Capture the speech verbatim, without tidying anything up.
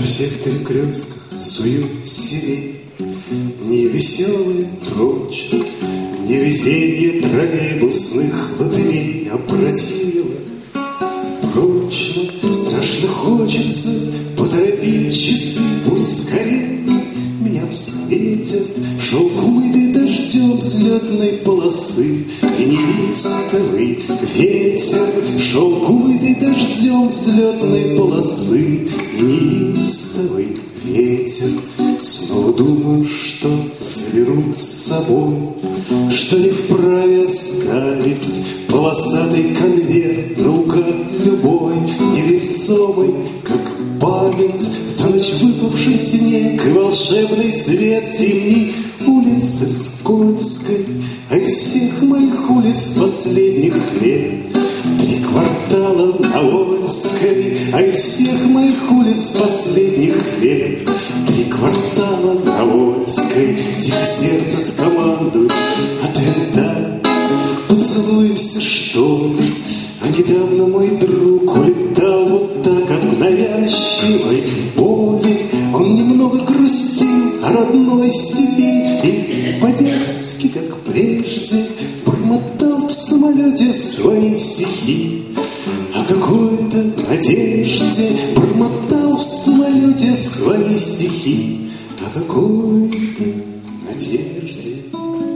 всех перекрестках суют сирень. Не веселая трочка, не везенье троллейбусных лотерей опротивило. Прочно, страшно хочется поторопить часы, пусть скорее меня встретят шелк, умытый дождем взлетной полосы, и неистовый ветер, шелк, умытый дождем взлетной полосы, и неистовый ветер. Снова думаю, что заберу с собой, что не вправе оставить полосатый конверт наугад любой, невесомый, как память, за ночь выпавший снег и волшебный свет зимней улицы скользкой. А из всех моих улиц последних лет три квартала на Вольской, а из всех моих улиц последних лет три квартала на Вольской. Тихо сердце скомандует, а тогда поцелуемся, что ли? А недавно мой друг улетал вот так от навязчивой боли. Он немного грустил о родной степи и по-детски, как прежде, бормотал в самолете свои стихи. О какой-то надежде бормотал в самолете свои стихи. О какой-то надежде.